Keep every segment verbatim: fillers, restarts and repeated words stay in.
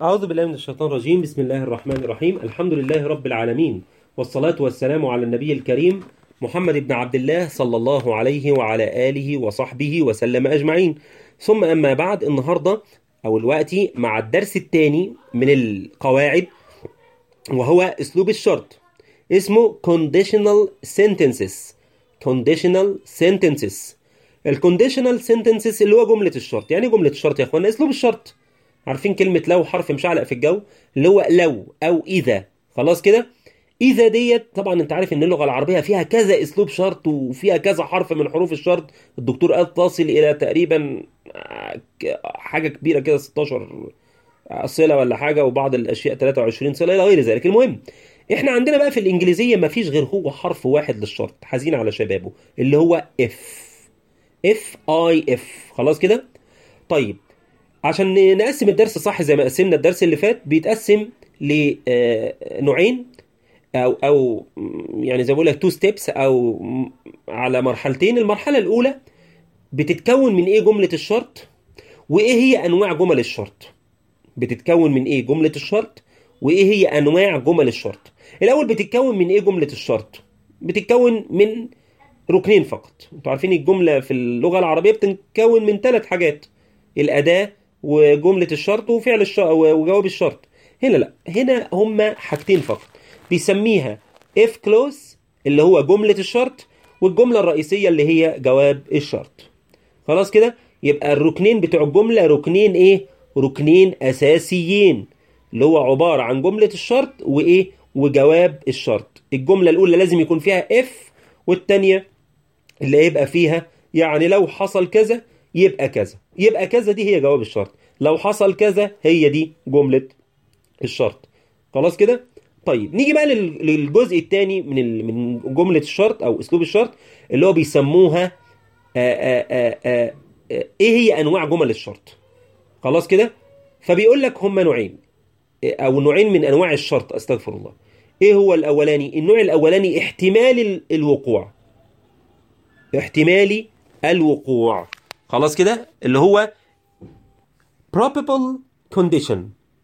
أعوذ بالله من الشيطان الرجيم. بسم الله الرحمن الرحيم. الحمد لله رب العالمين، والصلاة والسلام على النبي الكريم محمد بن عبد الله صلى الله عليه وعلى آله وصحبه وسلم أجمعين. ثم أما بعد، النهاردة أو الوقت مع الدرس الثاني من القواعد، وهو أسلوب الشرط، اسمه conditional sentences. conditional sentences الكونديشنال sentences اللي هو جملة الشرط. يعني جملة الشرط يا اخوانا أسلوب الشرط. عارفين كلمة لو حرف مشعلق في الجو، اللي هو لو أو إذا. خلاص كده. إذا ديت طبعا أنت عارف إن اللغة العربية فيها كذا أسلوب شرط وفيها كذا حرف من حروف الشرط. الدكتور قال تصل إلى تقريبا حاجة كبيرة كده ستاشر صلة ولا حاجة، وبعض الأشياء تلاتة وعشرين صلة إلى غير ذلك. المهم إحنا عندنا بقى في الإنجليزية مفيش غير هو حرف واحد للشرط، حزين على شبابه، اللي هو if. if I if. خلاص كده. طيب عشان نقسم الدرس صح زي ما قسمنا الدرس اللي فات، بيتقسم لنوعين او او يعني زي ما بقول لك تو ستيبس، او على مرحلتين. المرحله الاولى بتتكون من ايه جمله الشرط، وايه هي انواع جمل الشرط. بتتكون من ايه جمله الشرط، وايه هي انواع جمل الشرط. الاول بتتكون من ايه جمله الشرط؟ بتتكون من ركنين فقط. انتوا عارفين الجمله في اللغه العربيه بتتكون من ثلاث حاجات: الاداه وجملة الشرط وفعل الشرط وجواب الشرط. هنا لا، هنا هما حاجتين فقط، بيسميها if clause اللي هو جملة الشرط، والجملة الرئيسية اللي هي جواب الشرط. خلاص كده. يبقى الركنين بتوع الجملة ركنين ايه؟ ركنين اساسيين، اللي هو عبارة عن جملة الشرط وايه؟ وجواب الشرط. الجملة الاولى لازم يكون فيها if، والتانية اللي يبقى فيها يعني لو حصل كذا يبقى كذا. يبقى كذا دي هي جواب الشرط، لو حصل كذا هي دي جملة الشرط. خلاص كده. طيب نيجي بقى للجزء الثاني من من جملة الشرط او اسلوب الشرط، اللي هو بيسموها آآ آآ آآ ايه هي انواع جمل الشرط. خلاص كده. فبيقول لك هم نوعين او نوعين من انواع الشرط. استغفر الله. ايه هو الاولاني؟ النوع الاولاني احتمال الوقوع. احتمالي الوقوع. خلاص كده. اللي هو probable condition.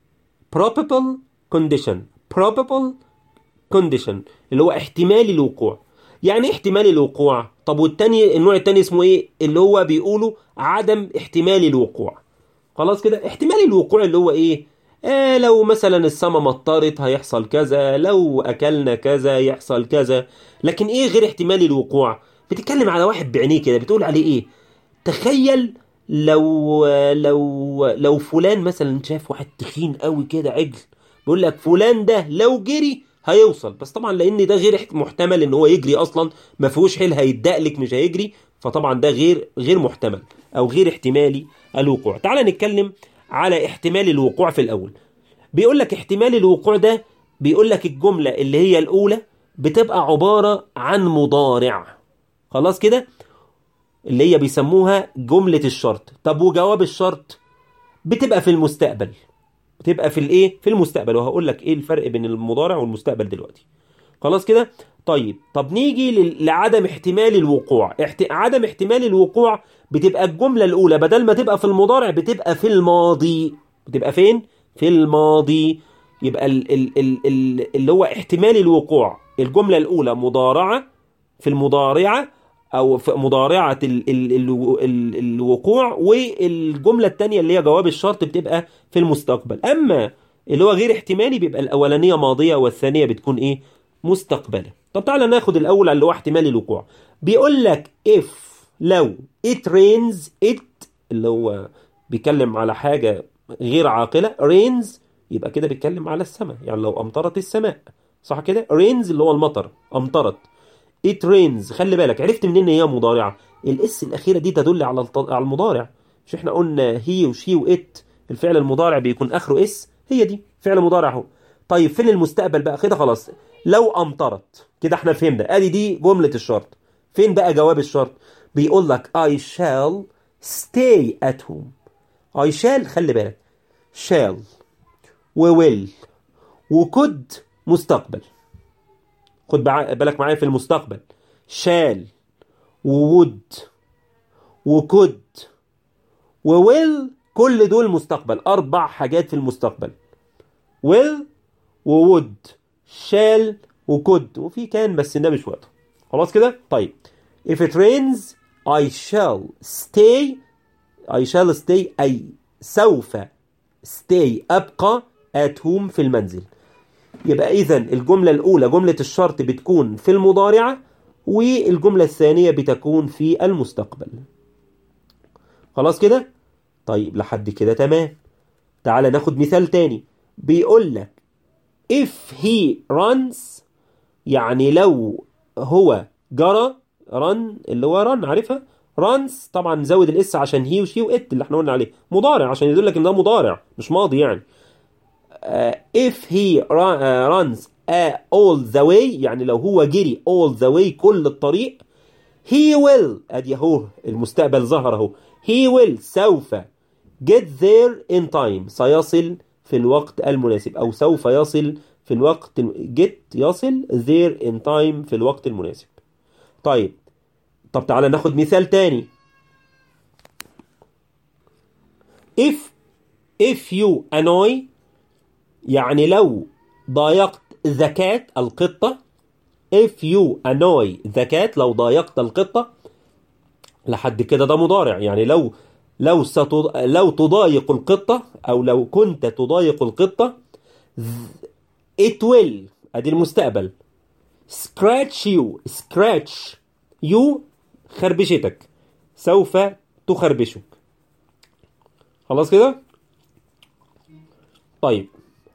probable condition. probable condition اللي هو احتمال الوقوع. يعني احتمال الوقوع. طب والتاني، النوع التاني اسمه ايه؟ اللي هو بيقولوا عدم احتمال الوقوع. خلاص كده. احتمال الوقوع اللي هو ايه؟ آه لو مثلا السما مطرت هيحصل كذا، لو اكلنا كذا يحصل كذا. لكن ايه غير احتمال الوقوع؟ بتتكلم على واحد بعينيه كده، بتقول عليه ايه؟ تخيل لو لو لو فلان مثلا شاف واحد تخين قوي كده عجل، بيقول لك فلان ده لو جري هيوصل. بس طبعا لان ده غير محتمل ان هو يجري اصلا، ما فيهوش حيل، هيدقلك مش هيجري. فطبعا ده غير غير محتمل او غير احتمالي الوقوع. تعال نتكلم على احتمال الوقوع في الاول. بيقول لك احتمال الوقوع ده، بيقول لك الجملة اللي هي الاولى بتبقى عبارة عن مضارع. خلاص كده. اللي هي بيسموها جملة الشرط. طب وجواب الشرط بتبقى في المستقبل. بتبقى في الايه؟ في المستقبل. وهقول لك ايه الفرق بين المضارع والمستقبل دلوقتي. خلاص كده. طيب طب نيجي لعدم احتمال الوقوع. احت... عدم احتمال الوقوع بتبقى الجملة الاولى بدل ما تبقى في المضارع بتبقى في الماضي. بتبقى فين؟ في الماضي. يبقى ال... ال... ال... ال... اللي هو احتمال الوقوع، الجملة الاولى مضارعة في المضارعة او في مضارعة ال ال ال ال الوقوع، والجملة التانية اللي هي جواب الشرط بتبقى في المستقبل. اما اللي هو غير احتمالي بيبقى الاولانية ماضية والثانية بتكون ايه؟ مستقبلة. طب تعالى ناخد الاول اللي هو احتمال الوقوع. بيقول لك if لو it rains it، اللي هو بيتكلم على حاجة غير عاقلة. rains يبقى كده بيتكلم على السماء، يعني لو امطرت السماء. صح كده. rains اللي هو المطر، امطرت. it rains. خلي بالك، عرفت منين ان هي مضارعه؟ الاس الاخيره دي تدل على على المضارع. مش احنا قلنا هي وشي وات الفعل المضارع بيكون اخره اس؟ هي دي فعل مضارع اهو. طيب فين المستقبل بقى كده؟ خلاص لو امطرت كده احنا فهمنا. ادي دي جمله الشرط. فين بقى جواب الشرط؟ بيقول لك I shall stay at home. I shall، خلي بالك، shall و will و could مستقبل. خد بالك معايا في المستقبل. shall و would و could و will، كل دول مستقبل. أربع حاجات في المستقبل. will و would shall و could وفي كان بس ده مش وقته. خلاص كده. طيب if it rains I shall stay I shall stay أي سوف stay أبقى at home في المنزل. يبقى إذن الجملة الأولى جملة الشرط بتكون في المضارعة والجملة الثانية بتكون في المستقبل. خلاص كده. طيب لحد كده تمام. تعال ناخد مثال تاني. بيقول لك if he runs يعني لو هو جرى run اللي هو run عارفها runs طبعا نزود الاس عشان هي وشي وات اللي احنا قلنا عليه مضارع عشان يدل لك ان ده مضارع مش ماضي يعني. uh, if he run, uh, runs uh, all the way يعني لو هو جري all the way كل الطريق he will ادي اهو المستقبل ظهر اهو he will سوف get there in time سيصل في الوقت المناسب او سوف يصل في الوقت get يصل there in time في الوقت المناسب. طيب طب تعالى ناخد مثال تاني. if if you annoy يعني لو ضايقت the cat القطة if you annoy the cat لو ضايقت القطة لحد كده ده مضارع يعني لو لو ستض... لو تضايق القطة أو لو كنت تضايق القطة it will أدي المستقبل scratch you scratch you خربشتك سوف تخربشك. خلاص كده. طيب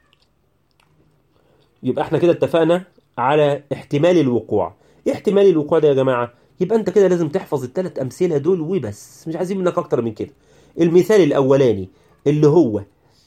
يبقى احنا كده اتفقنا على احتمال الوقوع. ايه احتمال الوقوع ده يا جماعة؟ يبقى انت كده لازم تحفظ الثلاث امثله دول وبس مش عايزين منك اكتر من كده. المثال الاولاني اللي هو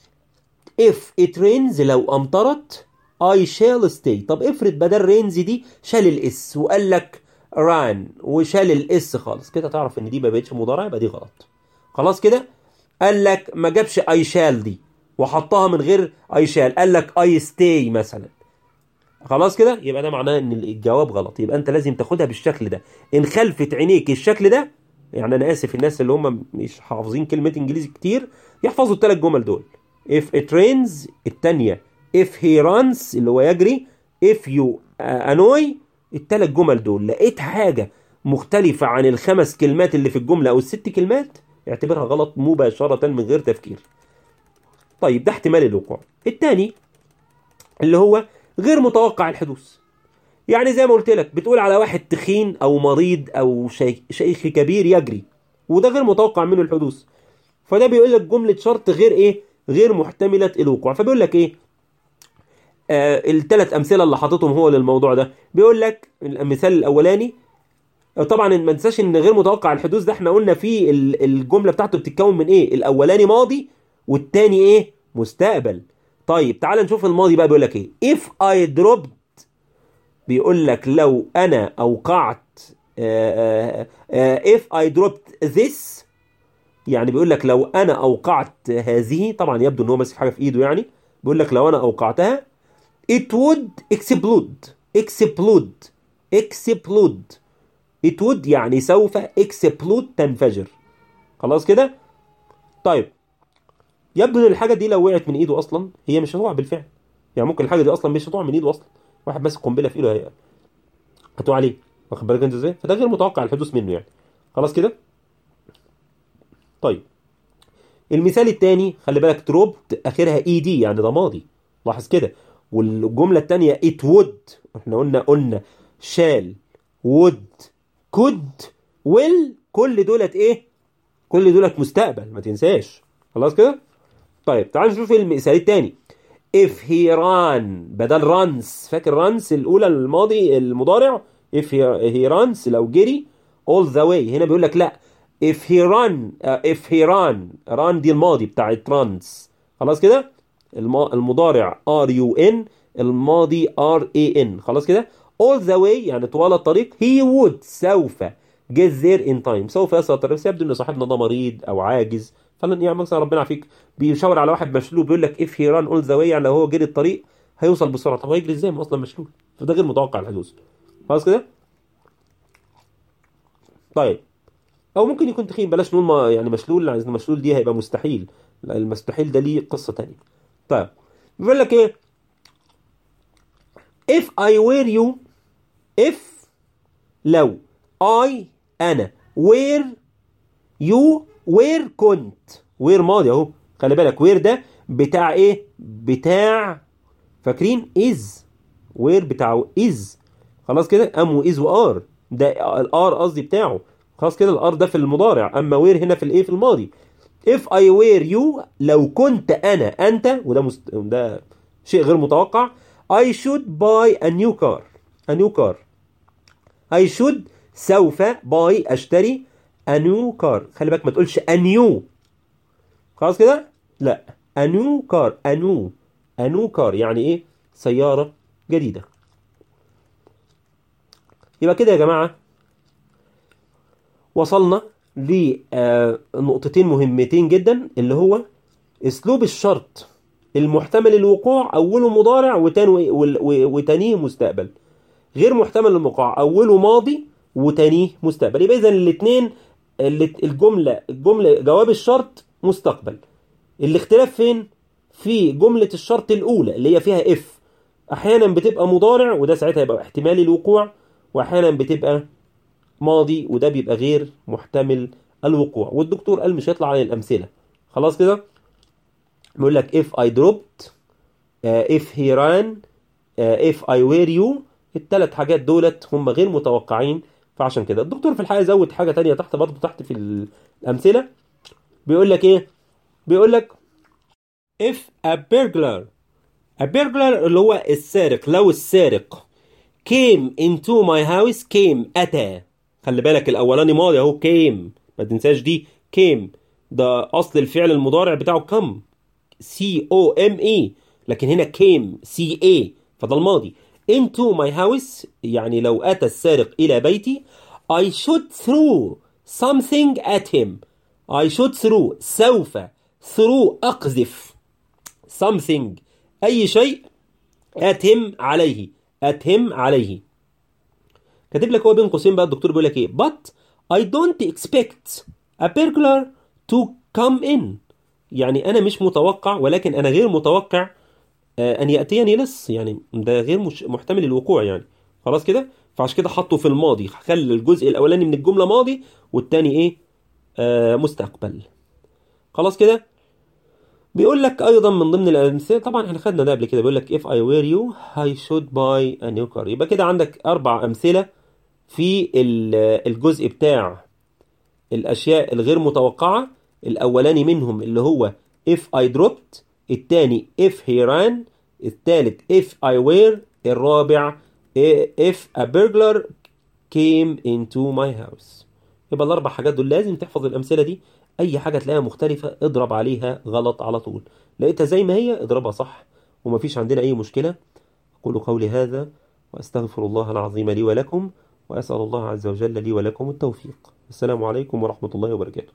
if it rains لو امطرت I shall stay. طب افرض بدل rains دي شال الاس وقال لك ran وشال الاس خالص كده تعرف ان دي ما بقتش مضارع يبقى دي غلط. خلاص كده. قال لك ما جابش I shall دي وحطها من غير I shall قال لك I stay مثلا. خلاص كده يبقى ده معناه ان الجواب غلط. يبقى انت لازم تاخدها بالشكل ده. ان خلفت عينيك الشكل ده يعني انا اسف الناس اللي هم مش حافظين كلمه انجليزي كتير يحفظوا الثلاث جمل دول. if it rains الثانيه if he runs اللي هو يجري if you annoy الثلاث جمل دول. لقيت حاجه مختلفه عن الخمس كلمات اللي في الجمله او الست كلمات اعتبرها غلط مباشره من غير تفكير. طيب ده احتمال الوقوع. الثاني اللي هو غير متوقع الحدوث. يعني زي ما قلت لك بتقول على واحد تخين او مريض او شيخ كبير يجري وده غير متوقع منه الحدوث فده بيقول لك جملة شرط غير ايه غير محتملة الوقوع. فبيقول لك ايه آه الثلاث امثلة اللي حاططهم هو للموضوع ده. بيقول لك المثال الاولاني طبعا ما ننساش ان غير متوقع الحدوث ده احنا قلنا فيه الجملة بتاعته بتتكون من ايه الاولاني ماضي والتاني ايه مستقبل. طيب تعال نشوف الماضي بقى. بيقول لك ايه if I dropped بيقول لك لو انا اوقعت uh, uh, if I dropped this يعني بيقول لك لو انا اوقعت هذه طبعا يبدو ان هو ماسك حاجه في ايده يعني بيقول لك لو انا اوقعتها it would explode explode explode it would يعني سوف explode تنفجر. خلاص كده. طيب يبدو ان الحاجه دي لو وقعت من ايده اصلا هي مش هتقع بالفعل يعني ممكن الحاجه دي اصلا مش هتقع من ايده اصلا واحد ماسك قنبله في ايده هي هتقع عليه واخد بالك انت ازاي فده غير متوقع الحدوث منه يعني. خلاص كده. طيب المثال الثاني خلي بالك تروبت اخرها اي دي يعني ده ماضي لاحظ كده. والجمله الثانيه it would احنا قلنا قلنا shall would could will كل دولت ايه كل دولت مستقبل ما تنساش. خلاص كده. طيب تعال نشوف المثال الثاني if he ran بدل runs فاكر runs الاولى الماضي المضارع if he, he runs لو جري all the way هنا بيقول لك لا if he run uh, if he ran run دي الماضي بتاعت runs. خلاص كده. المضارع R U N الماضي R A N. خلاص كده. all the way يعني طوال الطريق he would سوف get there in time سوف يصل الطريق. بس يبدو ان صاحبنا ده مريض او عاجز فلن يعني مثلا ربنا يعافيك بيشاور على واحد مشلول بيقول لك if he run all the way يعني لو هو جري الطريق هيوصل بسرعه. طب هو يجري ازاي ما اصلا مشلول فده غير متوقع الحدوث. خلاص كده. طيب او ممكن يكون تخين بلاش نقول ما يعني مشلول لان مشلول دي هيبقى مستحيل المستحيل ده ليه قصه ثانيه. طيب بيقول لك ايه if I were you if لو I انا were you were كنت were ماضي اهو، خلي بالك were ده بتاع ايه؟ بتاع فاكرين is were بتاع is. خلاص كده ام و is و are، ده الار قصدي بتاعه. خلاص كده الار ده في المضارع، اما were هنا في الايه؟ في الماضي. if I were you لو كنت انا انت، وده مست... ده شيء غير متوقع. I should buy a new car a new car I should سوف buy اشتري a new car. خلي بالك ما تقولش a new. خلاص كده لا a new car a new a new car يعني ايه؟ سيارة جديدة. يبقى كده يا جماعة وصلنا لنقطتين مهمتين جدا، اللي هو اسلوب الشرط المحتمل الوقوع اوله مضارع وتاني وتانيه مستقبل، غير محتمل الوقوع اوله ماضي وتانيه مستقبل. يبقى اذا الاثنين الجمله الجمله جواب الشرط مستقبل. الاختلاف فين؟ في جمله الشرط الاولى اللي هي فيها اف، احيانا بتبقى مضارع وده ساعتها يبقى احتمالي الوقوع، واحيانا بتبقى ماضي وده بيبقى غير محتمل الوقوع. والدكتور قال مش هيطلع على الامثله. خلاص كده بيقول لك if I dropped uh, if he ran uh, if I were you. الثلاث حاجات دولت هم غير متوقعين، فعشان كده الدكتور في الحقيقه زود حاجه تانية تحت برضه تحت في الامثله. بيقول لك ايه؟ بيقول لك if a burglar a burglar اللي هو السارق، لو السارق came into my house came اتى. خلي بالك الاولاني ماضي اهو came، ما تنساش دي came ده اصل الفعل المضارع بتاعه come سي او ام اي، لكن هنا came سي اي فده الماضي. into my house يعني لو اتى السارق الى بيتي. I should throw something at him. I should throw سوف throw اقذف something اي شيء at him عليه at him عليه. كاتب لك هو بين قوسين بقى الدكتور بيقول لك ايه but I don't expect a burglar to come in. يعني انا مش متوقع، ولكن انا غير متوقع آه ان ياتيني لص، يعني ده غير مش محتمل الوقوع يعني. خلاص كده فعشان كده حطه في الماضي، خلي الجزء الاولاني من الجمله ماضي والتاني ايه؟ آه مستقبل. خلاص كده بيقول لك ايضا من ضمن الامثله، طبعا احنا خدنا ده قبل كده، بيقول لك if I were you I should buy a new car. يبقى كده عندك اربع امثله في الجزء بتاع الاشياء الغير متوقعه. الاولاني منهم اللي هو if I dropped، الثاني if he ran، الثالث if I were، الرابع if a burglar came into my house. يبقى الاربع حاجات دول لازم تحفظ الامثله دي. اي حاجه تلاقيها مختلفه اضرب عليها غلط على طول، لقيتها زي ما هي اضربها صح ومفيش عندنا اي مشكله. اقول قولي هذا واستغفر الله العظيم لي ولكم، واسال الله عز وجل لي ولكم التوفيق. السلام عليكم ورحمه الله وبركاته.